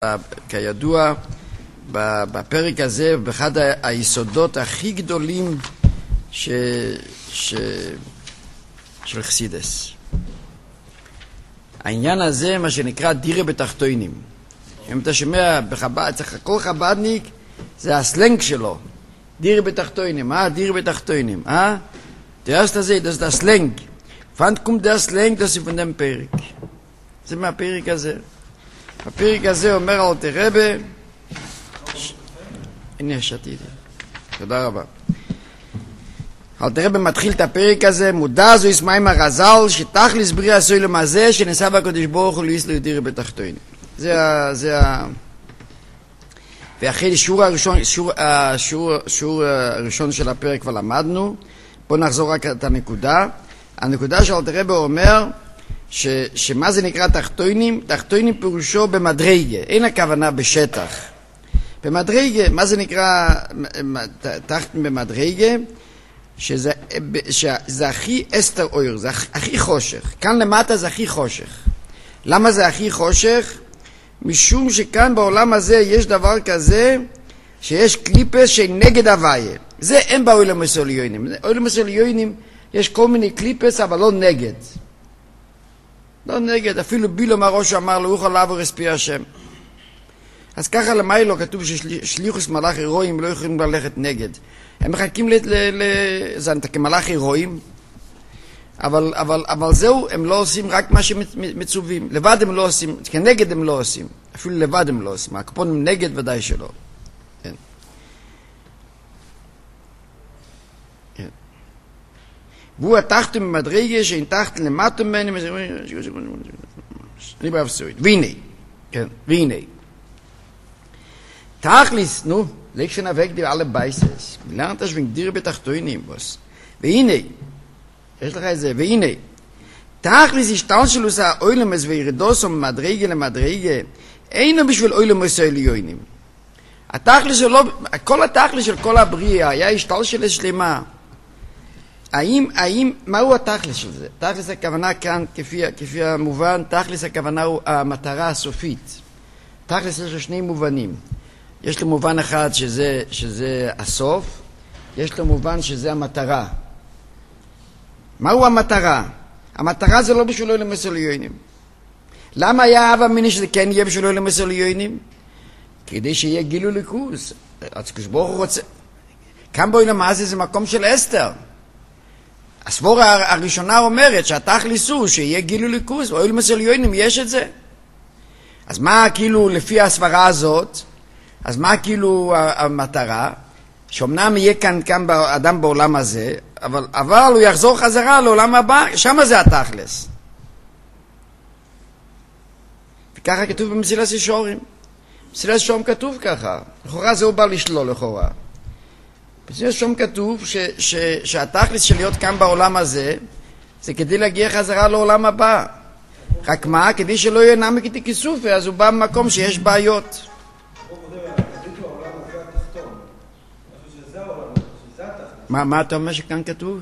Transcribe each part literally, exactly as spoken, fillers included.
כידוע, בפרק הזה, באחד היסודות הכי גדולים ש... ש... של חסידס. העניין הזה, מה שנקרא דירה בתחתונים. אם אתה שומע בחב"ד, כל חב"דניק, זה הסלנג שלו. דירה בתחתונים, אה? דירה בתחתונים, אה? Der erste זה, das ist das Slang. Wann kommt der Slang, das ist von dem פרק. זה מהפרק הזה. הפרק הזה אומר על תרבה, הנה שתיתי, תודה רבה. על תרבה מתחיל את הפרק הזה, מודע זו ישמעים הרזל, שתכלס בריא הסוילם הזה, שנעשה בקדוש ברוך הוא ליס לידירה בתחתונים. זה ה... זה ה... ואחרי שיעור הראשון, שיעור, שיעור, שיעור הראשון של הפרק כבר למדנו, בואו נחזור רק את הנקודה. הנקודה של אלתר אומר ש, שמה זה נקרא תחתונים? תחתונים פירושו במדרגה, אין הכוונה בשטח. במדרגה, מה זה נקרא תחת במדרגה? שזה, שזה הכי אסתר אויר, זה הכי חושך. כאן למטה זה הכי חושך. למה זה הכי חושך? משום שכאן בעולם הזה יש דבר כזה שיש קליפס שנגד הוויה. זה אין באוילם הסוליונים. באוילם הסוליונים יש כל מיני קליפס אבל לא נגד. לא נגד, אפילו בילום הראש אמר לו, יוכל לעבור אספי השם. אז ככה למיילו כתוב ששליחוס מלאך הירואים לא יכולים ללכת נגד. הם מחכים לזנתה כמלאך הירואים, אבל, אבל, אבל זהו, הם לא עושים רק מה שמצווים. לבד הם לא עושים, כנגד הם לא עושים. אפילו לבד הם לא עושים. הקפונים נגד ודאי שלא. כן. כן. והוא התחת במדרגה שאין תחת למטה ממני, אני באפסוית. והנה, כן, והנה. תכליס, נו, לך שנאבק די alle בייסס. לרנת שווינג דיר בתחתונים, בוס. והנה, יש לך את זה, והנה, תכליס השתלשלוס האוילמס וירדוס ממדרגה למדרגה, אינו בשביל אוילמס העליונים. התכליס שלו, כל התכליס של כל הבריאה היה השתלשלוס שלמה. האם, האם, מהו התכליס של זה? תכליס הכוונה כאן, כפי, כפי המובן, תכליס הכוונה הוא המטרה הסופית. תכליס יש לו שני מובנים. יש לו מובן אחד שזה, שזה הסוף, יש לו מובן שזה המטרה. מהו המטרה? המטרה זה לא בשביל אוילם הסוליונים. למה היה אבא מיני שזה כן יהיה בשביל אוילם הסוליונים? כדי שיהיה גילו ליכוס. אז כשברוך הוא רוצה... כאן באוילם הזה זה מקום של אסתר. הסבור הראשונה אומרת שהתכליס הוא שיהיה גילו ליכוס, באוילם הסוליונים יש את זה. אז מה כאילו לפי הסברה הזאת? אז מה כאילו המטרה? שאומנם יהיה כאן, כאן אדם בעולם הזה, אבל, אבל הוא יחזור חזרה לעולם הבא, שם זה התכלס. וככה כתוב במסילת ישורים. במסילת ישורים כתוב ככה. לכאורה זה הוא בא לשלול לכאורה. במסילת ישורים כתוב ש, ש, שהתכלס של להיות כאן בעולם הזה, זה כדי להגיע חזרה לעולם הבא. רק מה? כדי שלא יהיה נמק איתי כיסופי, אז הוא בא במקום שיש בעיות. מה, מה אתה אומר שכאן כתוב?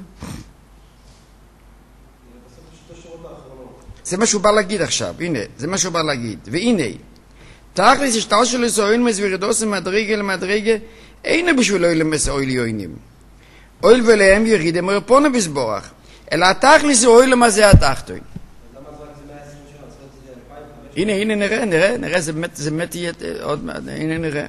זה מה שהוא בא להגיד עכשיו, הנה, זה מה שהוא בא להגיד. והנה, תכלס השתלשלוס האוילמס וירדוס ממדרגה למדרגה, אין בשביל אוילמס האויליונים. אויל ולהם ירידם מרפונה בסבורך, אלא התכלס האוילם הזה התחתון. הנה, הנה, נראה, נראה, נראה, זה באמת, זה באמת יהיה עוד מעט, הנה נראה.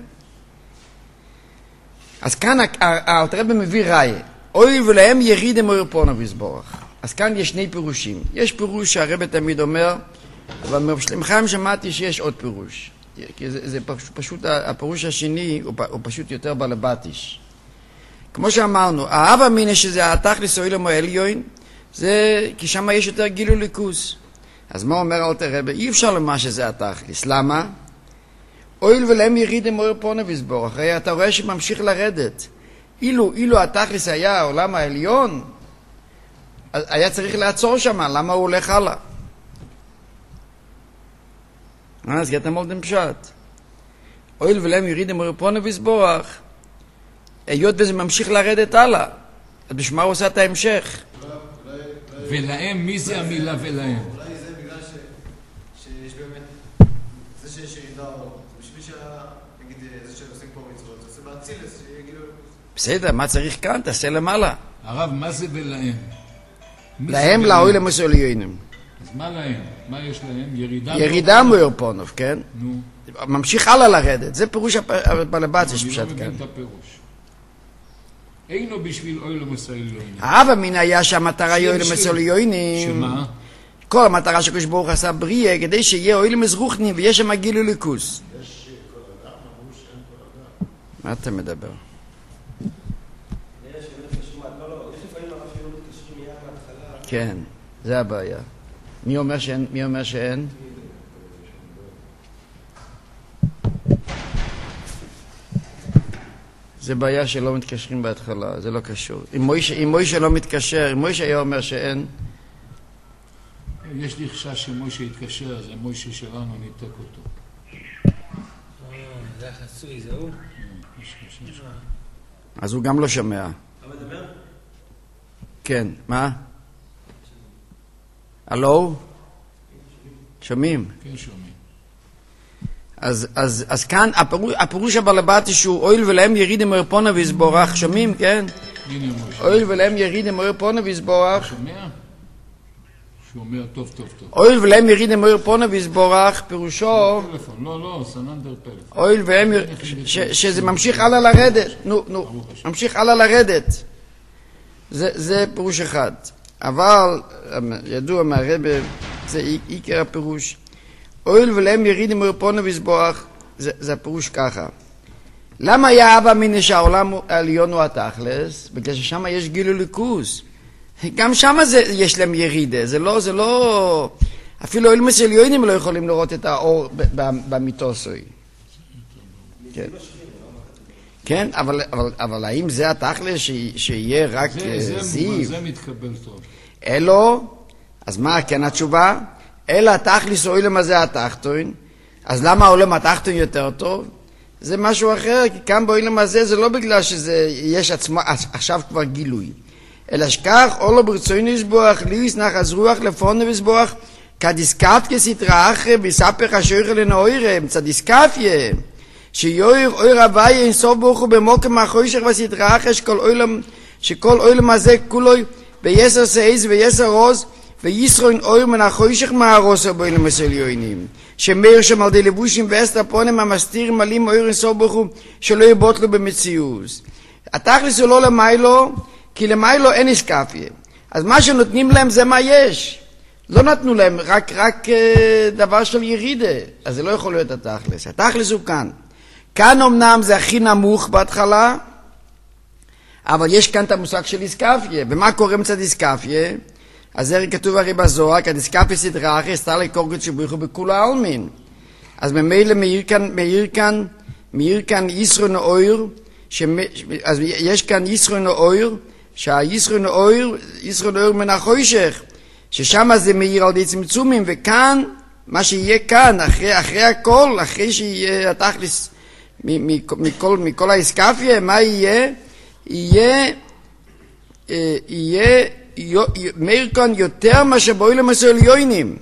אז כאן האלתר רבי מביא ראיה, אוי ולהם ירידם מרפונה בסבורך. אז כאן יש שני פירושים. יש פירוש שהרבי תמיד אומר, אבל מרשלים חיים שמעתי שיש עוד פירוש. כי זה, זה פשוט, הפירוש השני הוא, הוא פשוט יותר בלבטיש. כמו שאמרנו, האב אמינה שזה התכלס אוילם העליון, זה כי שם יש יותר גילו ליכוס. אז מה אומר אלתר רבי? אי אפשר לומר שזה התכלס. למה? אויל ולהם ירידם מרפונה בסבורך. הרי אתה רואה שממשיך לרדת. אילו, אילו התכלס היה העולם העליון, היה צריך לעצור שם. למה הוא הולך הלאה? אז גאתם מולדם פשט. אויל ולהם ירידם מרפונה בסבורך, היות וזה ממשיך לרדת הלאה. אז בשמה הוא עושה את ההמשך. ולהם, מי זה המילה ולהם? אולי זה בגלל שיש באמת, זה שיש ירידה בשביל שה... נגיד, זה שעושים פה מצוות, זה עושה באצילס, שיגידו... בסדר, מה צריך כאן? תעשה למעלה. הרב, מה זה ולהם? להם לאוי למסוליונים. אז מה להם? מה יש להם? ירידה? ירידה מאיר פונוב, כן? נו. ממשיך הלאה לרדת. זה פירוש הבלבץ, יש פשט כאן. אני לא מבין את הפירוש. אינו בשביל אוי למסוליונים. האב אמין היה שהמטרה היא אוי למסוליונים. שמה? כל המטרה שקדוש ברוך הוא עשה בריאה, כדי שיהיה אוי למזרוחנים ויש שם גילוי ליכוז. יש כל אדם, אמרו שאין כל אדם. מה אתה מדבר? כן, זה הבעיה. מי אומר שאין? מי אומר שאין? זה בעיה שלא מתקשרים בהתחלה, זה לא קשור. אם מוישה, אם מוישה לא מתקשר, אם מוישה היה אומר שאין... יש לי חשש שמוישה יתקשר, זה מוישה שלנו, ניתק אותו. זה החסוי, זה הוא? אז הוא גם לא שומע. אתה מדבר? כן, מה? הלו? שומעים? כן, שומעים. אז, אז, אז כאן הפירוש, הפירוש הבלבתי שהוא אויל ולהם יריד עם פונה ויסבורך, שומעים, כן? הנה מוישה. אויל ולהם יריד עם פונה ויסבורך. שומע? שהוא אומר טוב, טוב, טוב. אויל ולהם יריד עם פונה ויסבורך, פירושו... טלפון, לא, לא, סננדר פלאפון. אויל והם, ש, שזה ממשיך הלאה לרדת, נו, נו, ממשיך הלאה לרדת. זה, זה פירוש אחד. אבל, ידוע מהרבא, זה עיקר הפירוש. אויל ולהם יריד עם פונה ויסבורך, זה, זה הפירוש ככה. למה היה אבא מיני שהעולם העליון הוא התכלס? בגלל ששם יש גילוי ליכוז. גם שם זה, יש להם ירידה, זה לא, זה לא... אפילו אוהל מסליונים לא יכולים לראות את האור במיתוסוי. כן. כן, אבל, אבל, אבל האם זה התכלס שיהיה רק זה, זיו? זה מתקבל טוב. אלו, אז מה כן התשובה? אלא התכלס אוהלם הזה התחתון, אז למה העולם התחתון יותר טוב? זה משהו אחר, כי כאן באוהלם הזה זה לא בגלל שזה יש עצמו, עכשיו כבר גילוי. אלא שכך, אולו ברצוין יסבוח, לי יסנח אז רוח לפון ויסבוח, כדיסקת כסתרא אחרי, ויספך השויכל לנאוירה, מצדיסקפיה, שיוער אויר הווי אינסוף ברוך הוא במוקם החוישך וסתרא אחרי, שכל אוילם, שכל אוילם הזה כולוי, ביסר סייז ויסר רוז, וישרוין אויר מן החוישך מהרוסר באוילם הסליונים, שמאיר שם על די לבושים ואסתר פונים המסתיר מלים אויר אינסוף ברוך הוא, שלא יבוטלו במציאות. התכלס הוא לא למיילו, כי למיילו אין איסקפיה. אז מה שנותנים להם זה מה יש. לא נתנו להם רק, רק דבר של ירידה. אז זה לא יכול להיות התכלס. התכלס הוא כאן. כאן אמנם זה הכי נמוך בהתחלה, אבל יש כאן את המושג של איסקפיה. ומה קורה מצד איסקפיה? אז זה כתוב הרי בזוהר, כי איסקפיה סדרה אחרי סתר לקורגת שבריחו בכול העלמין. אז ממילא מאיר כאן, מאיר כאן, מאיר כאן ישרון אויר, אז יש כאן ישרון אויר, שהישרון אויר, ישרון אויר מן החוישך, ששם זה מאיר על די צמצומים, וכאן, מה שיהיה כאן, אחרי, אחרי הכל, אחרי שיהיה התכלס מכל, מכל האיסקפיה, מה יהיה? יהיה, יהיה, מאיר כאן יותר מה שבאוילם הסוליונים.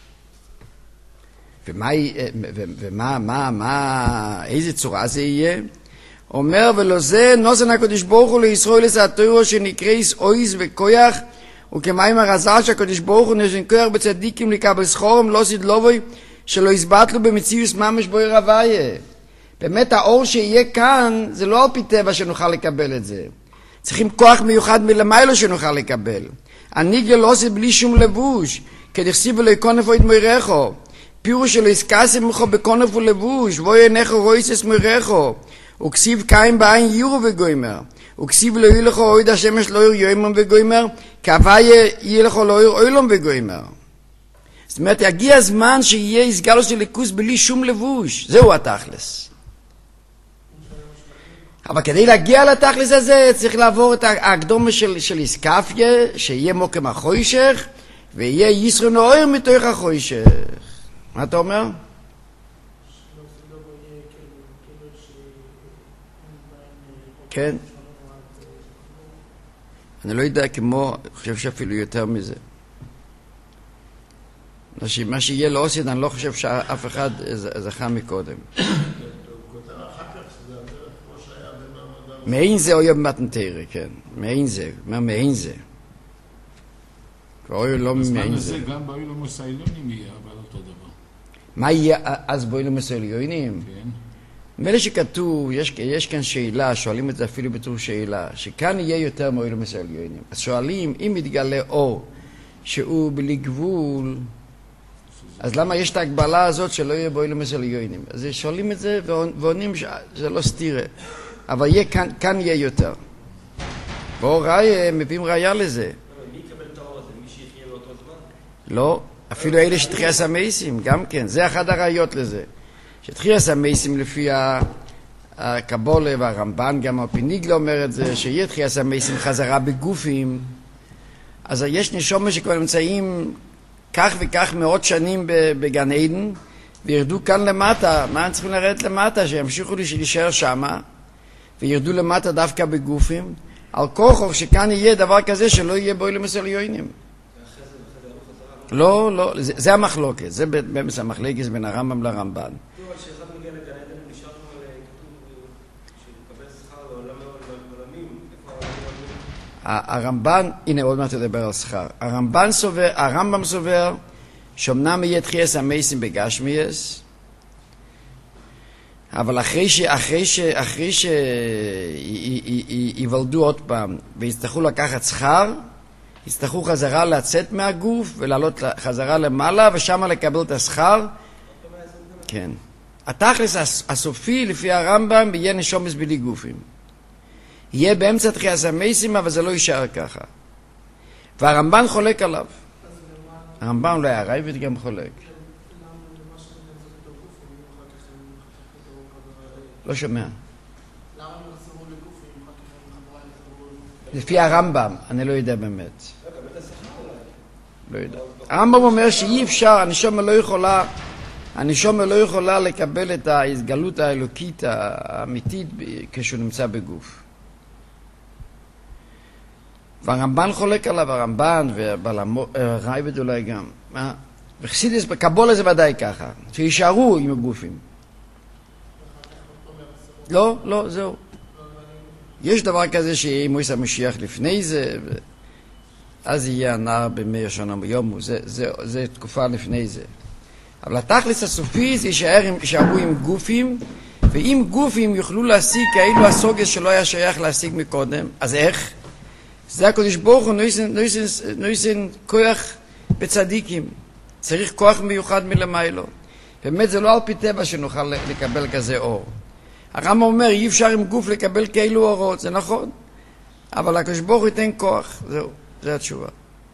ומה, ומה, מה, מה, איזה צורה זה יהיה? אומר ולא זה נוסן הקדוש ברוך הוא לישראל לסעתורו שנקרייס אויז וכויח וכמים הרזל שהקדוש ברוך הוא נשן כויח בצדיקים לקבל סחורם לא סדלובוי שלא יסבטלו במציאוס ממש בוי רוויה. באמת האור שיהיה כאן זה לא על פי טבע שנוכל לקבל את זה, צריכים כוח מיוחד מלמיילו שנוכל לקבל. הניגלה לא עושה בלי שום לבוש כדכסיב ולא יקונף אוהד מוירחו פירוש שלא יסקסם ממך בקונף ולבוש ואוי עיניך רויסס מוירחו וכסיב קיים בעין יורו וגוימר וכסיב לא יהיה לך אוהד השמש לא יהיה יומם וגוימר כהוויה יהיה לך לא יהיה אוילום וגוימר. זאת אומרת יגיע הזמן שיהיה הסגלו של ליכוס בלי שום לבוש, זהו התכלס. אבל כדי להגיע לתכלס הזה צריך לעבור את ההקדומה של, של איסקפיה שיהיה מוקם החוישך ויהיה ישרון אויר מתוך החוישך. מה אתה אומר? כן. אני לא יודע כמו, אני חושב שאפילו יותר מזה. מה שיהיה לא עושה, אני לא חושב שאף אחד זכה מקודם. כותב אחר כך שזה הדרך כמו שהיה במעמדם. מעין זה אויב מתנתרא, כן. מעין זה, מה מעין זה? אויב לא בזמן מעין הזה זה. גם באילומוס העליונים יהיה, אבל אותו דבר. מה יהיה אז באילומוס העליונים? כן. מילא שכתוב, יש, יש כאן שאלה, שואלים את זה אפילו בתור שאלה, שכאן יהיה יותר מאילומוס העליונים. אז שואלים, אם מתגלה אור שהוא בלי גבול, אז למה יש את ההגבלה הזאת שלא יהיה באילומוס העליונים? אז שואלים את זה ועונים שזה לא סתירה. אבל יהיה, כאן, כאן יהיה יותר. בואו ראי, מביאים ראיה לזה. מי יקבל את האור הזה? מי שיחיה באותו זמן? לא, אפילו אלה שתחייס המייסים, גם כן. זה אחד הראיות לזה. שתחייס המייסים לפי הקבולה והרמב"ן, גם הפיניגלה אומר את זה, שיהיה תחייס המייסים חזרה בגופים. אז יש נשומה שכבר נמצאים כך וכך מאות שנים בגן עדן, וירדו כאן למטה. מה הם צריכים לרדת למטה? שימשיכו להישאר שמה, וירדו למטה דווקא בגופים. על כוחו שכאן יהיה דבר כזה שלא יהיה באילומוס העליונים. לא, לא, זה, זה המחלוקת, זה באמת המחלוקת בין הרמב"ם לרמב"ן. אבל שאחד מגיע לגן עדן ונשאר שם כתוב שמקבל שכר לעולמים, איפה העולמים? הרמב"ן, הנה עוד מעט תדבר על שכר. הרמב"ן סובר, הרמב"ם סובר שאומנם יהיה תחייס המייסים בגשמיאס, אבל אחרי ש... אחרי ש... אחרי ש... ייוולדו עוד פעם ויצטרכו לקחת שכר, יצטרכו חזרה לצאת מהגוף ולעלות חזרה למעלה ושם לקבל את השכר. כן. התכלס הסופי לפי הרמב"ם יהיה נשומס בלי גופים. יהיה באמצע תחייס המייסים, אבל זה לא יישאר ככה. והרמב"ן חולק עליו. הרמב"ן לא היה רייבד גם חולק. לא שומע. למה הם יחזרו לגופים? לפי הרמב"ם, אני לא יודע באמת. לא יודע. הרמב"ם אומר שאי אפשר, הנשמה לא יכולה, הנשמה לא יכולה לקבל את ההתגלות האלוקית האמיתית כשהוא נמצא בגוף. והרמב"ן חולק עליו, הרמב"ן והרייבד אולי גם. וחסידס בקבולה זה ודאי ככה, שישארו עם הגופים. לא, לא, זהו. יש דבר כזה שיהיה מויס המשיח לפני זה, אז יהיה הנער במאיר שנה ביום, זה, זה, זה תקופה לפני זה. אבל התכלס הסופי זה יישארו עם גופים, ואם גופים יוכלו להשיג כאילו הסוגס שלא היה שייך להשיג מקודם, אז איך? זה הקדוש ברוך הוא נויסן כוח בצדיקים. צריך כוח מיוחד מלמיילו. באמת זה לא על פי טבע שנוכל לקבל כזה אור. הרמב"ם אומר, אי אפשר עם גוף לקבל כאילו אורות, זה נכון. אבל הקדוש ברוך הוא ייתן כוח. זהו, זו התשובה.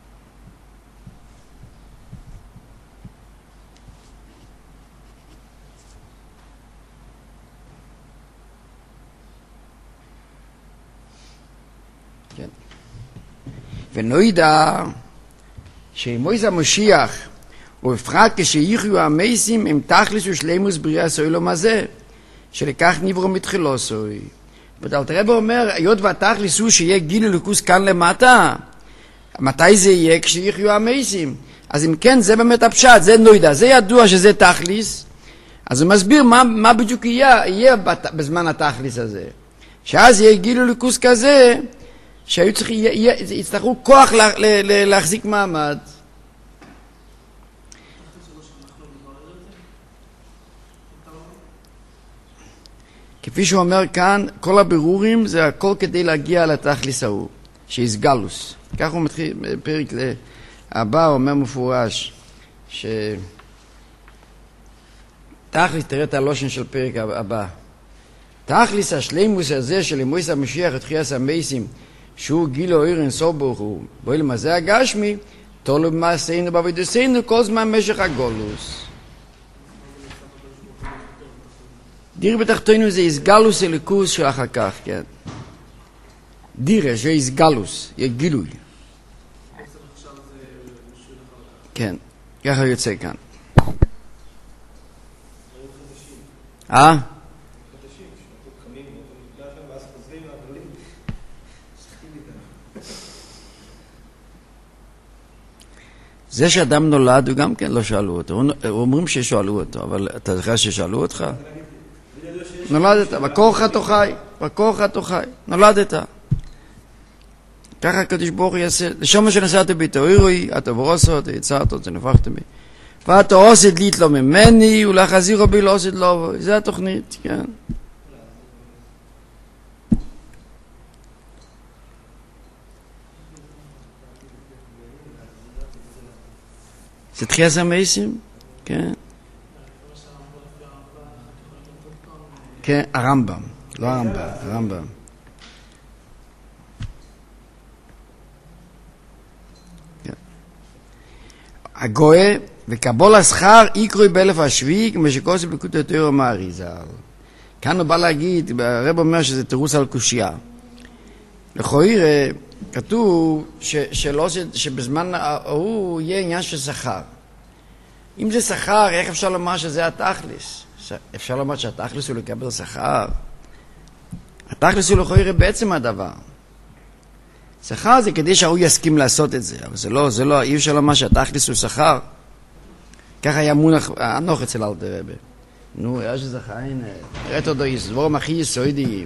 כן. ונוידע שמויס המשיח ובפרט כשיחיו המייסים עם תכלס ושלימוס בריאת העולם הזה, שלכך נברו מתחילוסוי. ואלתר רבי אומר, היות והתכלס הוא שיהיה גיל אלוקוס כאן למטה, מתי זה יהיה? כשיחיו המייסים. אז אם כן, זה באמת הפשט, זה נוידע, זה ידוע שזה תכלס, אז הוא מסביר מה, מה בדיוק יהיה, יהיה בזמן התכלס הזה. שאז יהיה גיל אלוקוס כזה, שיצטרכו כוח לה, לה, לה, להחזיק מעמד. כפי שהוא אומר כאן, כל הבירורים זה הכל כדי להגיע לתכלס ההוא, שיסגלוס. כך הוא מתחיל, בפרק הבא הוא אומר מפורש, ש... תכלס, תראה את הלושן של פרק הבא. תכלס השלימוס הזה של מויס המשיח את חייס המייסים, שהוא גילו עיר אינסוף ברוך הוא, באילם הזה הגשמי, תולו במעשינו בעבודתנו כל זמן משך הגולוס. דיר בתחתינו זה איסגלוס אלוקוס של אחר כך, כן. דירה, זה איסגלוס, יהיה גילוי. כן, ככה יוצא כאן. אה? זה שאדם נולד, הוא גם כן לא שאלו אותו. אומרים ששאלו אותו, אבל אתה זוכר ששאלו אותך? נולדת, בכוח אתה חי, בכוח אתה חי, נולדת. ככה הקדוש ברוך הוא יעשה, לשום מה שנסעת בתאורוי, אתה ברוסות, יצרת אותי, נפחת בי. ואתה עושת לי תלו ממני, ולחזירו בי לא עושת לו, זה התוכנית, כן. זה תחייס המייסים, כן. כן, הרמב"ם, לא הרמב"ם, הרמב"ם. הגויה וקבול השכר יקרוי באלף השביעי כמו שכוסי בקוטי יותר מהאריזה. כאן הוא בא להגיד, הרב אומר שזה תירוץ על קושייה. לכאורה כתוב ש, שלא, שבזמן ההוא יהיה עניין של שכר. אם זה שכר, איך אפשר לומר שזה התכלס? אפשר לומר שהתכלס הוא לקבל שכר. התכלס הוא לכאורה בעצם הדבר. שכר זה כדי שהוא יסכים לעשות את זה, אבל זה לא, זה לא, אי אפשר לומר שהתכלס הוא שכר. ככה היה מונח, הנוח אצל אלתר רבי. נו, יש איזה חיין, ראית אותו יסבורם הכי יסוידיים.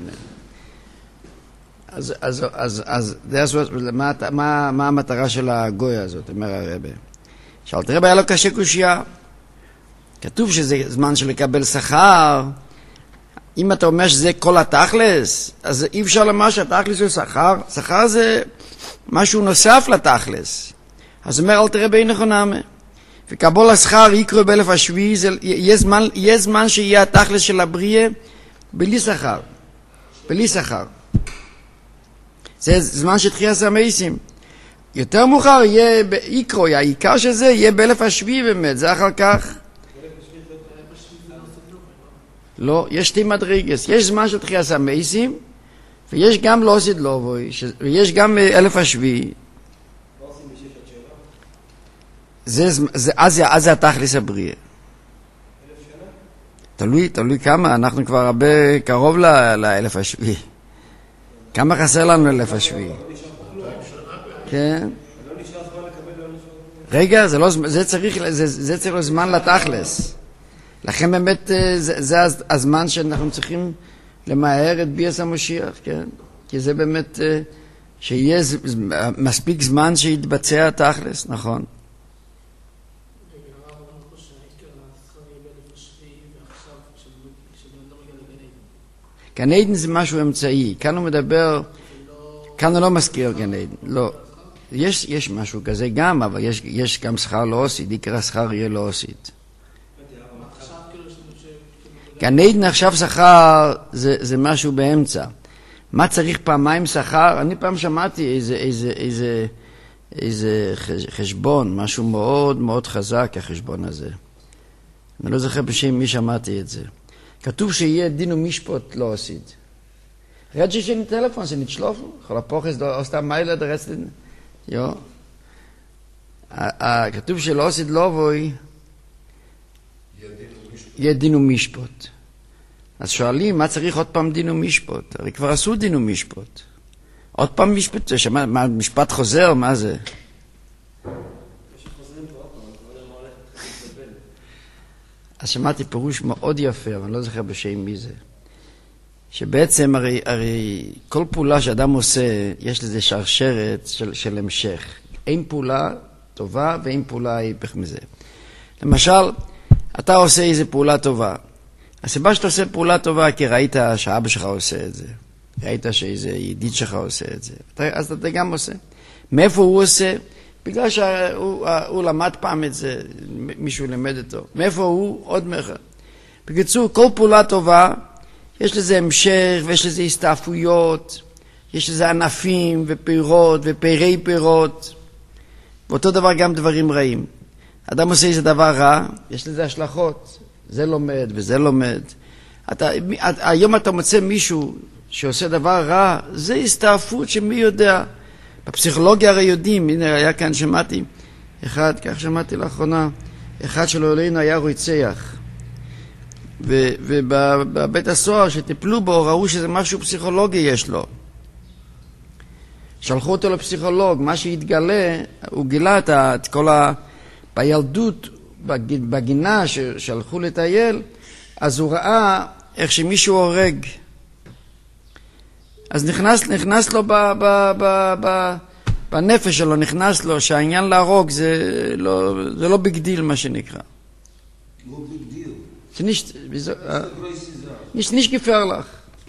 אז, אז, אז, אז, מה, מה, מה המטרה של הגויה הזאת, אומר הרבי? שאלתר רבי היה לו קשה קושייה. כתוב שזה זמן של לקבל שכר. אם אתה אומר שזה כל התכלס, אז אי אפשר לומר שהתכלס הוא שכר. שכר זה משהו נוסף לתכלס. אז אומר אלתר רבי נכונה. וקבול השכר יקרו באלף השביעי, יהיה זמן, יהיה זמן שיהיה התכלס של הבריאה בלי שכר. בלי שכר. זה זמן שתחייס המייסים. יותר מאוחר יהיה יקרו, העיקר שזה יהיה באלף השביעי באמת, זה אחר כך. לא, יש שתי מדרגס. יש זמן של תחייס המייסים, ויש גם לא עשית לא בוי, ויש גם אלף השביעי. זה, זה, אז, אז זה התכלס הבריאה. תלוי, תלוי כמה, אנחנו כבר הרבה קרוב לאלף השביעי. כמה חסר לנו אלף השביעי? כן. רגע, זה לא, זה צריך, זה, זה צריך זמן לתכלס. לכן באמת זה, זה הזמן שאנחנו צריכים למהר את ביאס המשיח, כן? כי זה באמת שיהיה מספיק זמן שיתבצע התכלס, נכון? גן עדן זה משהו אמצעי. כאן הוא מדבר, כאן הוא לא מזכיר גן עדן. לא. יש, יש משהו כזה גם, אבל יש, יש גם שכר לא עושית. יקרא שכר יהיה לא עושית. גן עדן עכשיו שכר זה, זה משהו באמצע. מה צריך פעמיים שכר? אני פעם שמעתי איזה, איזה, איזה, איזה חשבון, משהו מאוד מאוד חזק החשבון הזה. אני לא זוכר בשם מי שמעתי את זה. כתוב שיהיה דין ומשפט לא עשית. רד שיש לי טלפון, שנתשלופו, כל הפוחס, או סתם מיילה דרצת, יו. כתוב שלא עשית לא בוי, יהיה דין ומשפט. אז שואלים, מה צריך עוד פעם דין ומשפט? הרי כבר עשו דין ומשפט. עוד פעם משפט, מה, משפט חוזר, מה זה? אז שמעתי פירוש מאוד יפה, אבל אני לא זוכר בשם מי זה. שבעצם הרי, הרי כל פעולה שאדם עושה, יש לזה שרשרת של, של המשך. אין פעולה טובה ואין פעולה היפך מזה. למשל, אתה עושה איזו פעולה טובה. הסיבה שאתה עושה פעולה טובה, כי ראית שאבא שלך עושה את זה. ראית שאיזה ידיד שלך עושה את זה. אז אתה גם עושה. מאיפה הוא עושה? בגלל שהוא הוא למד פעם את זה, מישהו למד אותו. מאיפה הוא? עוד מאחר. בקיצור, כל פעולה טובה, יש לזה המשך ויש לזה הסתעפויות, יש לזה ענפים ופירות ופירי פירות, ואותו דבר גם דברים רעים. אדם עושה איזה דבר רע, יש לזה השלכות. זה לומד וזה לומד. אתה, היום אתה מוצא מישהו שעושה דבר רע, זה הסתעפות שמי יודע. בפסיכולוגיה הרי יודעים, הנה היה כאן שמעתי, אחד, כך שמעתי לאחרונה, אחד שלו אלינו היה רוצח. ובבית הסוהר שטיפלו בו ראו שזה משהו פסיכולוגי יש לו. שלחו אותו לפסיכולוג, מה שהתגלה, הוא גילה את כל ה... בילדות, בגינה ששלחו לטייל, אז הוא ראה איך שמישהו הורג, אז נכנס, נכנס לו ב, ב, ב, ב, בנפש שלו, נכנס לו שהעניין להרוג זה לא, זה לא ביג דיל, מה שנקרא. לא ביג דיל. זה nicht, nicht, nicht gefährlich.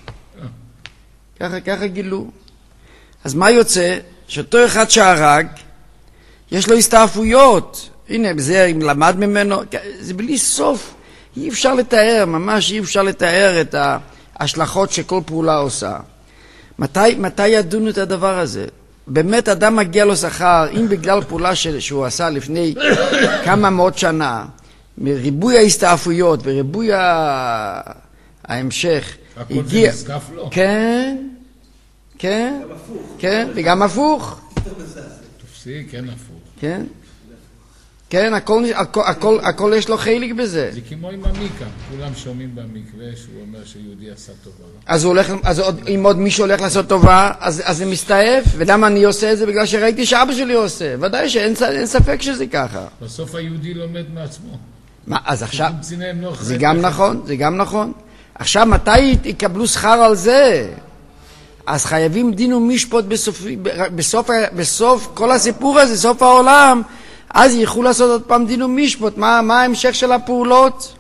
ככה, ככה גילו. אז מה יוצא? שאותו אחד שהרג, יש לו הסתעפויות. הנה, זה אם למד ממנו, זה בלי סוף. אי אפשר לתאר, ממש אי אפשר לתאר את ההשלכות שכל פעולה עושה. מתי, מתי ידונו את הדבר הזה? באמת אדם מגיע לו שכר, אם בגלל פעולה שהוא עשה לפני כמה מאות שנה, מריבוי ההסתעפויות וריבוי ההמשך, הכל הגיע... זה נזקף לו. כן, כן, כן, וגם הפוך. תופסי, כן הפוך. כן, כן, הכל, הכל, הכל, הכל יש לו חלק בזה. זה כמו עם המיקה, כולם שומעים במקווה שהוא אומר שיהודי עשה טובה. אז הוא הולך, אז עוד, אם עוד מישהו הולך לעשות טובה, אז, אז זה מסתעף, ולמה אני עושה את זה? בגלל שראיתי שאבא שלי עושה. ודאי שאין אין ספק שזה ככה. בסוף היהודי לומד מעצמו. מה, אז עכשיו, לא זה גם נכון, זה גם נכון. עכשיו, מתי יקבלו שכר על זה? אז חייבים דין ומשפט בסוף, בסוף, בסוף כל הסיפור הזה, סוף העולם, אז ילכו לעשות עוד פעם דין ומשפט. מה, מה ההמשך של הפעולות?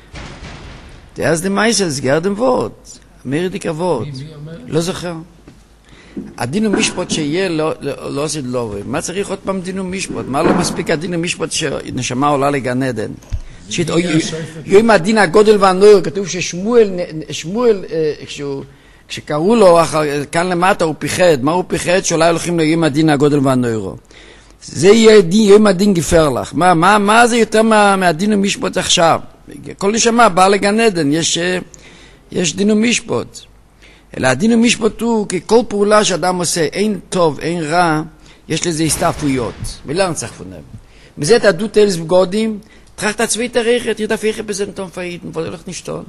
אז דמייסל, סגר דם וורד. אמר די כבוד. לא זוכר. הדין ומשפט שיהיה לא, לא, לא עושה לא רואה. מה צריך עוד פעם דין ומשפט? מה לא מספיק הדין ומשפט שנשמה עולה לגן עדן? יום הדין הגודל והנויר, כתוב ששמואל, שמואל, כשהוא, כשקראו לו, כאן למטה הוא פיחד. מה הוא פיחד? שאולי הולכים ליום הדין הגודל והנוירו. זה יהיה דין, יום הדין גפר לך. מה, מה, מה זה יותר מה, מהדין ומשפט עכשיו? כל נשמה בא לגן עדן, יש, יש דין ומשפט. אלא הדין ומשפט הוא, כי כל פעולה שאדם עושה, אין טוב, אין רע, יש לזה הסתעפויות. ולא נצטרך פונם. מזה תעדו תלס בגודים, תרח את עצמי תריכת, ידפיך בזנתון פאית, מבודל לך נשתון.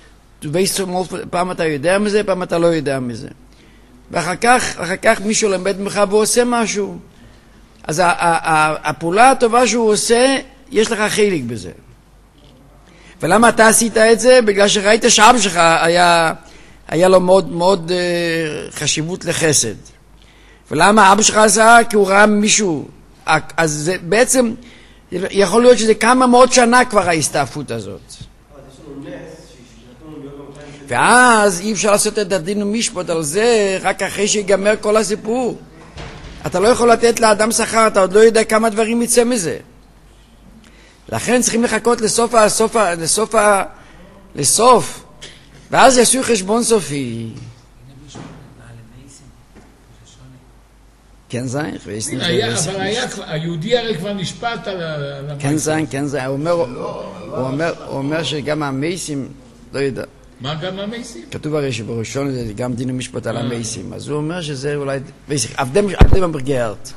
פעם אתה יודע מזה, פעם אתה לא יודע מזה. ואחר כך, אחר כך מישהו למד ממך ועושה משהו. אז הפעולה הטובה שהוא עושה, יש לך חלק בזה. ולמה אתה עשית את זה? בגלל שראית שאבא שלך היה, היה לו מאוד, מאוד uh, חשיבות לחסד. ולמה אבא שלך עשה? כי הוא ראה מישהו. אז זה בעצם, יכול להיות שזה כמה מאות שנה כבר ההסתעפות הזאת. ואז אי אפשר לעשות את הדין ומשפט על זה רק אחרי שיגמר כל הסיפור. אתה לא יכול לתת לאדם שכר, אתה עוד לא יודע כמה דברים יצא מזה. לכן צריכים לחכות לסוף, לסוף, לסוף, לסוף, ואז יעשו חשבון סופי. כן זין? אבל היהודי הרי כבר נשפט על המייסים. כן זין, כן זין. הוא אומר שגם המייסים, לא יודע. מה גם המייסים? כתוב הרי שבראשון זה גם דין ומשפט על המייסים. אז הוא אומר שזה אולי... עבדם המברגרת.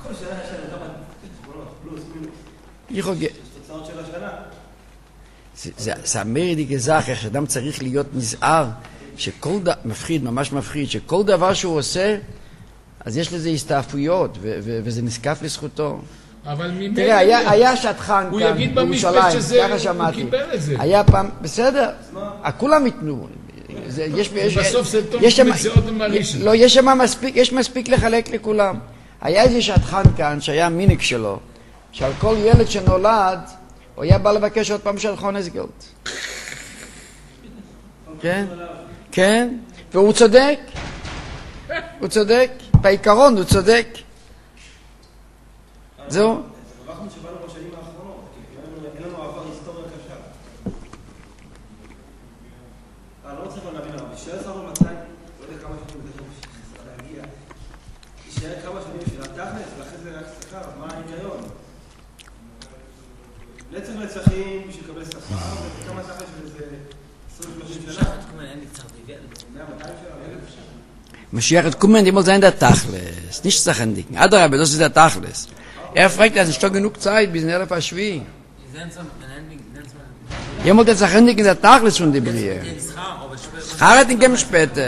זה אמרי גזח, איך שאדם צריך להיות נזהר, שכל דבר, מפחיד, ממש מפחיד, שכל דבר שהוא עושה, אז יש לזה הסתעפויות, וזה נזקף לזכותו. אבל ממנו... תראה, היה שטחן הוא כאן, יגיד במשפט שזה, הוא קיבל את זה. היה פעם, בסדר, כולם יתנו. בסוף זה טוב מצאות ומרישן. לא, יש שם מספיק, יש מספיק לחלק לכולם. היה איזה שטחן כאן, שהיה מיניק שלו, שעל כל ילד שנולד, הוא היה בא לבקש עוד פעם של חונסגלד. כן? כן? והוא צודק. הוא צודק. בעיקרון הוא צודק. זהו? אנחנו שבאנו בשנים האחרונות, כי אין לנו עבר היסטוריה קשה. אני לא צריך להבין הרבה. תישאר סבא מתי, לא יודע כמה שנים בדרך כלל להגיע. תישאר כמה שנים של התכלס, ואחרי זה רק שכר, מה ההיגיון? לצח לצחים בשביל לקבל שכר, וכמה תכלס של איזה עשרים שלושים שנה? מאה מאתיים שנה? Mashiach kommen, die muss sein der Tachlis, nicht Sachen dicken. Adrabe, das ist der Tachlis. Er fragt, es ist schon genug Zeit, bis in Erf Ashvi. Jemand hat Sachen dicken der Tachlis von der Brie. Schar hat ihn geben später.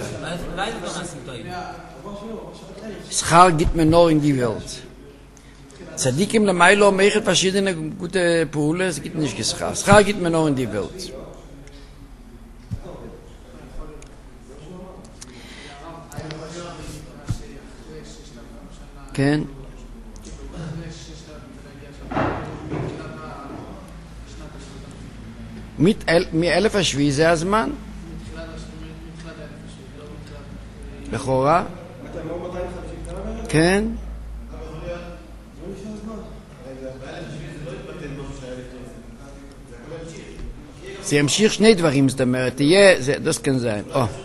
Schar gibt mir nur in die Welt. Tzadikim lemailo mechet verschiedene gute Pule, es gibt nicht geschar. Schar gibt mir nur in die Welt. כן. מאלף השביעי זה הזמן? לכאורה? כן. זה ימשיך שני דברים, זאת אומרת, תהיה, זה דוסקן זה.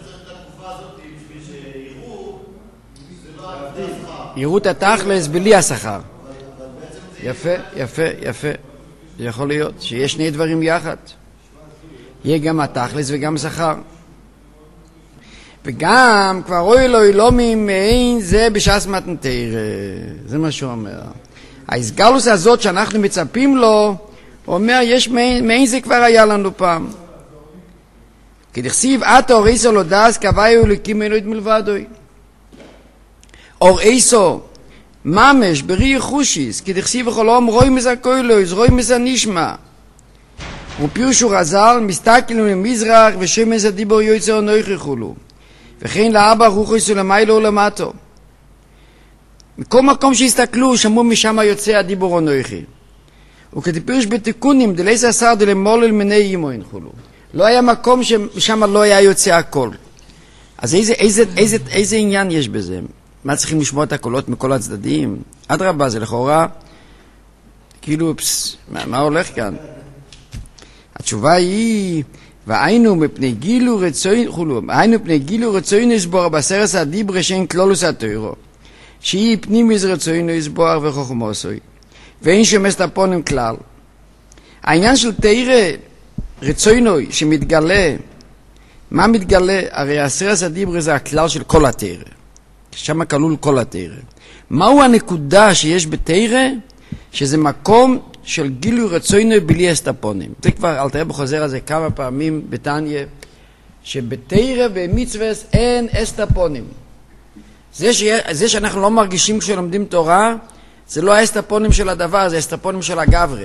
יראו את התכלס בלי השכר. יפה, יפה, יפה. זה יכול להיות שיש שני דברים יחד. יהיה גם התכלס וגם שכר. וגם כבר אוי לו אילומים מעין זה בשעס מתנתר. זה מה שהוא אומר. ההסגלוס הזאת שאנחנו מצפים לו, הוא אומר, יש מעין, מעין זה כבר היה לנו פעם. כדכסיב, עתה אור איסו לא דס, קוואי אלוקים אלוהית מלבדוי. אור איסו, ממש, ברי חושיס, כדכסיב וחלום, רוי מזכוי לו, רוי מזה נשמע. ופירושו רזל, מסתכלנו למזרח, ושמש הדיבור יוצר נויכי חולו. וכן לאבא רוחויסו למיילו ולמטו. מכל מקום שהסתכלו, שמעו משם יוצא הדיבור הנויכי. וכתפירוש בתיקונים, דלייס עשר דלמולל מיני אימוין חולו. לא היה מקום ששם לא היה יוצא הכל. אז איזה, איזה, איזה, איזה עניין יש בזה? מה צריכים לשמוע את הקולות מכל הצדדים? אדרבה, זה לכאורה, כאילו, פס, מה, מה הולך כאן? התשובה היא, והיינו מפני גילו רצוין חולו, היינו מפני גילו רצוין לסבור בסרס הדיבר שאין כלולוס התוירו, שהיא פנים איזה רצוין לסבור וחוכמוסוי, ואין שמסת הפונים כלל. העניין של תירה רצוינוי שמתגלה, מה מתגלה? הרי הסרס הדיבר זה הכלל של כל התירה, שם כלול כל התירה. מהו הנקודה שיש בתירה? שזה מקום של גילוי רצוינוי בלי אסטפונים. זה כבר אלתר בחוזר הזה כמה פעמים בתניה, שבתירה ומצווס אין אסטפונים. זה, ש... זה שאנחנו לא מרגישים כשלומדים תורה, זה לא האסטפונים של הדבר, זה האסטפונים של הגברה.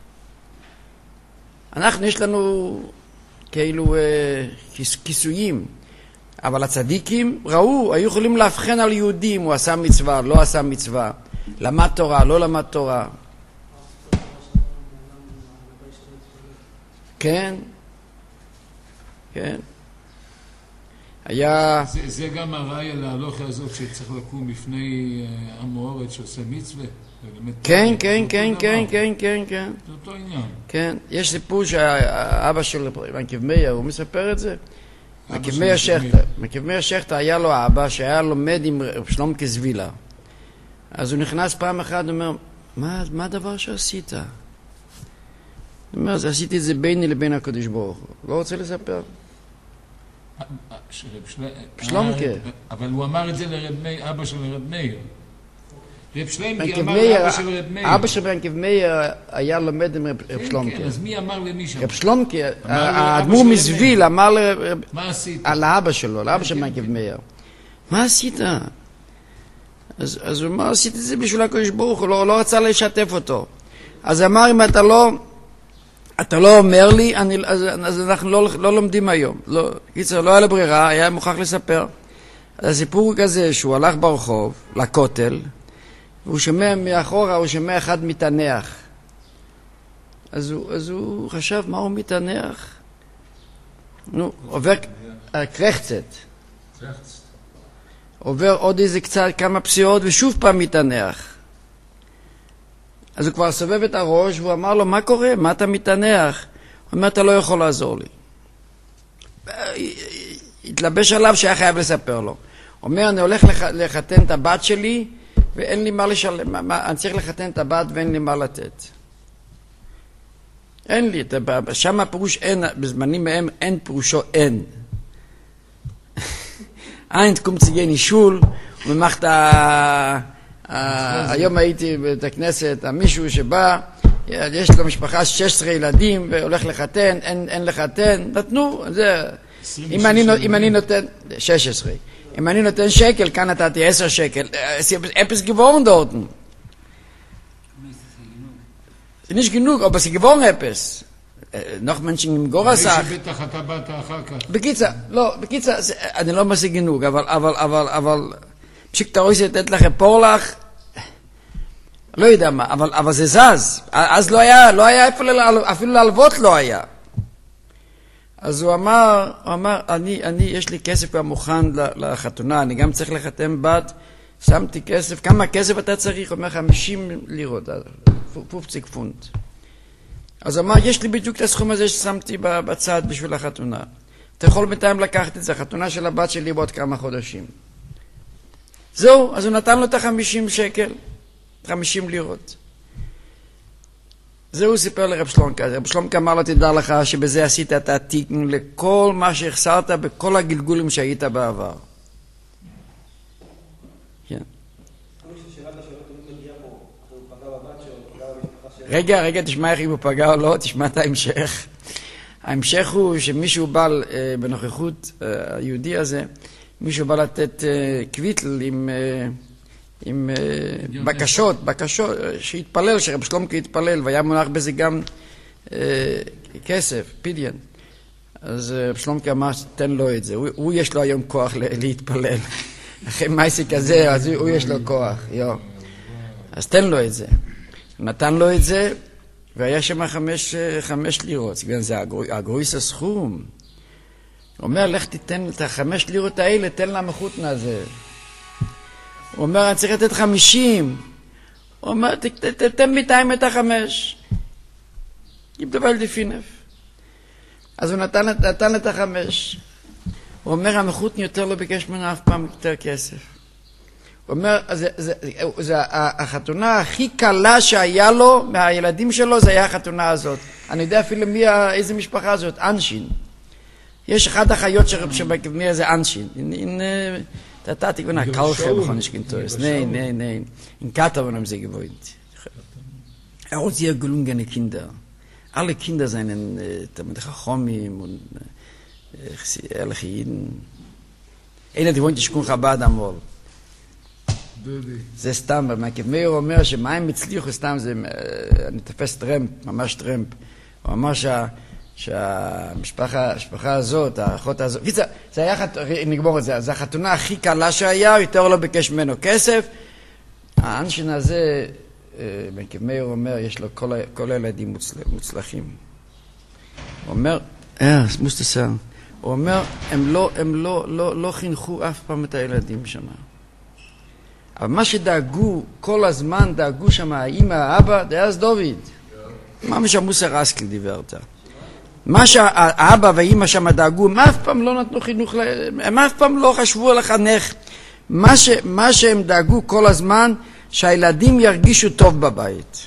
אנחנו יש לנו כאילו אה, כיס, כיסויים, אבל הצדיקים ראו, היו יכולים להבחן על יהודים, הוא עשה מצווה, לא עשה מצווה, למד תורה, לא למד תורה. כן, כן. היה... זה, זה גם הראיה להלוכה הזאת שצריך לקום בפני המוארת שעושה מצווה. כן, כן, כן, כן, כן, כן, כן. זה אותו עניין. כן, יש סיפור שהאבא של מקיב מאיר, הוא מספר את זה. מקיב מאיר שכטר. מקיב מאיר שכטר היה לו אבא שהיה לומד עם שלום כזבילה. אז הוא נכנס פעם אחת ואומר, מה, מה הדבר שעשית? הוא אומר, אז עשיתי את זה ביני לבין הקדוש ברוך הוא. לא רוצה לספר. שלומקה. אבל הוא אמר את זה לאבא של רב מאיר. רב שלמקה אמר לאבא של רב מאיר. אבא של מקיב מאיר היה לומד עם רב שלומקה. כן, אז מי אמר למי שם? רב שלומקה, האדמו"ר מזוויל אמר מה עשית? לאבא שלו, לאבא של מקיב מאיר. מה עשית? אז, אז הוא אמר, עשיתי את זה בשביל הקדוש ברוך הוא, לא, לא רצה לשתף אותו. אז אמר, אם אתה לא, אתה לא אומר לי, אני, אז, אז אנחנו לא, לא לומדים היום. לא, קיצר, לא היה לו ברירה, היה מוכרח לספר. אז הסיפור הוא כזה, שהוא הלך ברחוב, לכותל, והוא שומע מאחורה, הוא שומע אחד מתענח. אז הוא, אז הוא חשב, מה הוא מתענח? נו, עובר קרחצת. קרחצת. עובר עוד איזה קצת, כמה פסיעות, ושוב פעם מתענח. אז הוא כבר סובב את הראש, והוא אמר לו, מה קורה? מה אתה מתענח? הוא אומר, אתה לא יכול לעזור לי. התלבש עליו שהיה חייב לספר לו. הוא אומר, אני הולך לח... לחתן את הבת שלי, ואין לי מה לשלם. מה... אני צריך לחתן את הבת ואין לי מה לתת. אין לי. שם הפירוש אין, בזמנים מהם אין פירושו אין. אין תקום ציגי נישול, וממחת, היום הייתי בבית הכנסת, מישהו שבא, יש לו משפחה שש עשרה ילדים, והולך לחתן, אין לחתן, נתנו, זה, אם אני נותן, שש עשרה, אם אני נותן שקל, כאן נתתי עשר שקל, אפס גבורן דורטן. זה nicht genug, aber sie gewohren etwas. noch Menschen im Gorasach. בטח אתה באת אחר כך. בקיצה, לא, בקיצה, אני לא משיג גנוג, אבל, אבל, אבל, אבל, פשיק תרויס לתת לכם פורלך, לא יודע מה, אבל, אבל זה זז. אז לא היה, לא היה אפילו, אפילו להלוות לא היה. אז הוא אמר, הוא אמר, אני, אני, יש לי כסף כבר מוכן לחתונה, אני גם צריך לחתם בת, שמתי כסף, כמה כסף אתה צריך? הוא אומר, חמישים לירות, פופציק פונט. אז הוא אמר, יש לי בדיוק את הסכום הזה ששמתי בצד בשביל החתונה. אתה יכול בינתיים לקחת את זה, החתונה של הבת שלי בעוד כמה חודשים. זהו, אז הוא נתן לו את החמישים שקל, חמישים לירות. זהו סיפר לרב שלומקה. רב שלומקה אמר לו, תדע לך שבזה עשית את התיקון לכל מה שהחסרת בכל הגלגולים שהיית בעבר. כן. רגע, רגע, תשמע איך אם הוא פגע או לא, תשמע את ההמשך. ההמשך הוא שמישהו בא בנוכחות היהודי הזה, מישהו בא לתת קוויטל עם, עם בקשות, בקשות, שהתפלל, שרב שלומקה התפלל, והיה מונח בזה גם כסף, פידיין. אז רב שלומקה אמר, תן לו את זה, הוא, הוא יש לו היום כוח להתפלל. אחרי מייסי כזה, אז הוא יש לו כוח, יו. אז תן לו את זה. נתן לו את זה, והיה שם חמש, חמש לירות, זה הגרויס הסכום. הוא אומר, לך תיתן את החמש לירות האלה, תן לה מחותנה הזה. הוא אומר, אני צריך לתת חמישים. הוא אומר, תתן ביתיים את החמש. יבדבל דפינף. אז הוא נתן, נתן את החמש. הוא אומר, המחותני יותר לא ביקש ממנו אף פעם יותר כסף. הוא אומר, זה, זה, זה, החתונה הכי קלה שהיה לו, מהילדים שלו, זה היה החתונה הזאת. אני יודע אפילו מי, איזה משפחה זאת, אנשין. יש אחד החיות שבמי זה אנשין. אתה תקבונה, קלחם, חונש קינטורס. ניי, ניי, ניי. אין קטר בנם זה גבוהת. Er hat sehr gelungene Kinder. Alle Kinder seien mit Chachomim und ehrliche Jiden. Einer, die wohnt in Shkun Chabad amol. זה סתם, מהכבמאיר אומר שמים הצליחו סתם, זה, אני תפס טרמפ, ממש טרמפ. הוא אמר שה, שהמשפחה, המשפחה הזאת, האחות הזאת, זה, זה היה, נגמור את זה, זה החתונה הכי קלה שהיה, יותר לא ביקש ממנו כסף. האנשין הזה, מהכבמאיר אומר, יש לו כל, כל הילדים מוצל, מוצלחים. הוא אומר, אה, מוסטסר, הוא אומר, הם לא, הם לא, לא, לא חינכו אף פעם את הילדים שם. אבל מה שדאגו, כל הזמן דאגו שם, האמא, האבא, זה אז דוד. מה משמוסר אסקל דיברת? מה שהאבא והאמא שם דאגו, הם אף פעם לא נתנו חינוך, הם אף פעם לא חשבו על החנך. מה, ש, מה שהם דאגו כל הזמן, שהילדים ירגישו טוב בבית.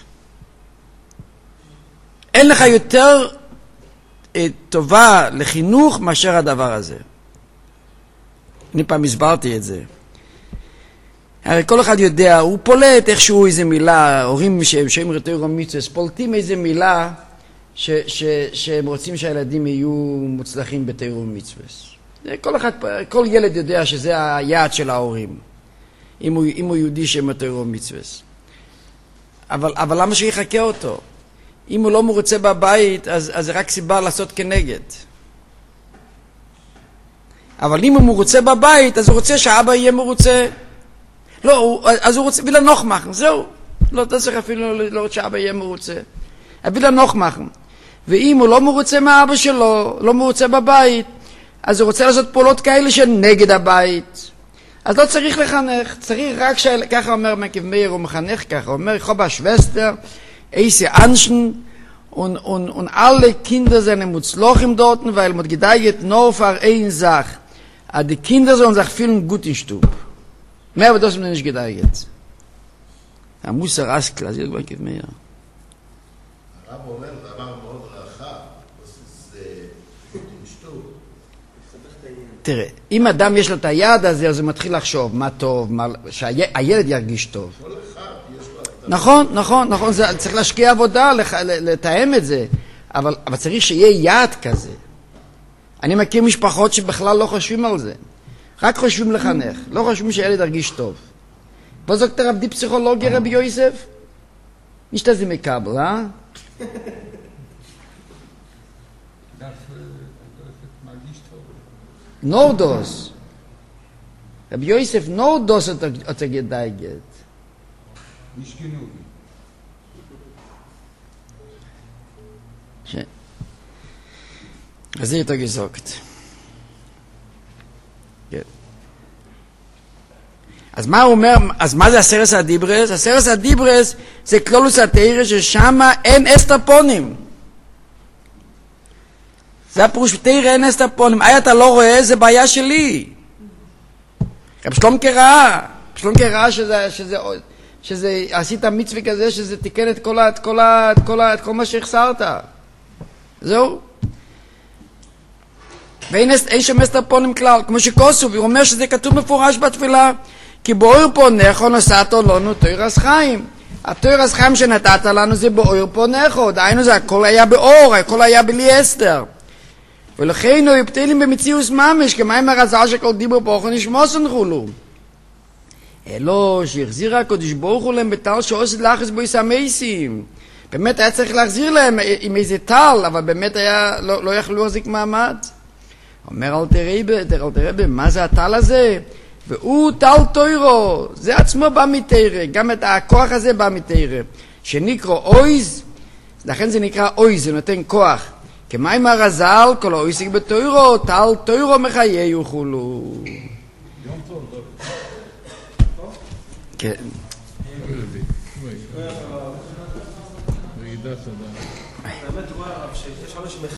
אין לך יותר טובה לחינוך מאשר הדבר הזה. אני פעם הסברתי את זה. הרי כל אחד יודע, הוא פולט איכשהו איזה מילה, הורים שהם רטוירו מצווס, פולטים איזה מילה ש, ש, שהם רוצים שהילדים יהיו מוצלחים בתוירו מצווס. כל אחד, כל ילד יודע שזה היעד של ההורים, אם הוא, אם הוא יהודי שהם בתוירו מצווס. אבל, אבל למה שיחכה אותו? אם הוא לא מרוצה בבית, אז, אז זה רק סיבה לעשות כנגד. אבל אם הוא מרוצה בבית, אז הוא רוצה שהאבא יהיה מרוצה. לא, הוא, אז הוא רוצה, בילה נוח מחם, זהו. לא תצטרך אפילו לא שאבא יהיה מרוצה. בילה נוח מחם. ואם הוא לא מרוצה מהאבא שלו, לא מרוצה בבית, אז הוא רוצה לעשות פעולות כאלה שנגד הבית. אז לא צריך לחנך, צריך רק ש... ככה אומר מקיב מאיר, הוא מחנך ככה, הוא אומר, חובה שווסטר, איזה אנשן, und, und, und alle Kinder sind Mutzlochim dort, weil man gedeiht nur für eine Sache. Aber die Kinder sollen sich fühlen gut in Stub. Mehr aber das man nicht gedeiht. Da muss er rasch klar, sie gibt mehr. הרב אומר דבר מאוד רחב, זה gut in Stub. תראה, אם אדם יש לו את היד הזה, אז הוא מתחיל לחשוב מה טוב, מה... שהילד ירגיש טוב. כל אחד יש לו... נכון, נכון, נכון, זה, צריך להשקיע עבודה, לח, לתאם את זה, אבל, אבל צריך שיהיה יעד כזה. אני מכיר משפחות שבכלל לא חושבים על זה, רק חושבים לחנך, לא חושבים שהילד ירגיש טוב. פה זאת רב די פסיכולוגיה רבי יוסף? נשתה זה מקבל, אה? נורדוס. רבי יוסף נורדוס אתה גדייגת. nicht genug. ש... אז זה יותר גזוקת. כן. אז מה הוא אומר, אז מה זה הסרס הדיברס? הסרס הדיברס זה כלולוס התאירה ששם אין אסטרפונים. זה הפירוש בתאירה אין אסטרפונים. אי אתה לא רואה, זה בעיה שלי. רב שלומקה ראה, רב שלומקה ראה שזה, שזה, שזה, עשית מצווה כזה שזה תיקן את כל, את כל, את כל, את כל מה שהחסרת. זהו. ואין אין שם אסטרפונים כלל, כמו שכוסו, והוא אומר שזה כתוב מפורש בתפילה, כי באור פונךו נשאתו לנו תוירס חיים. התוירס חיים שנתת לנו זה באור פונךו, דהיינו זה הכל היה באור, הכל היה בלי אסתר. ולכן הוא יפתילים במציאוס ממש, כמים הרזל שכל דיבר פוכו נשמוסן חולו. אלו שהחזיר הקודש ברוך הוא להם בטל שעושה לחס בו יסמייסים. באמת היה צריך להחזיר להם עם איזה טל, אבל באמת היה, לא, לא יכלו להחזיק מעמד. אומר אל תראה, אל תראה, מה זה הטל הזה? והוא טל תוירו, זה עצמו בא מתארה, גם את הכוח הזה בא מתארה, שנקרא אויז, לכן זה נקרא אויז, זה נותן כוח. כמים הרזל, כל האויסיק בתוירו, טל תוירו מחיי יוכלו. יום טוב, כן. רעידת אדם. באמת הוא אומר שיש אנשים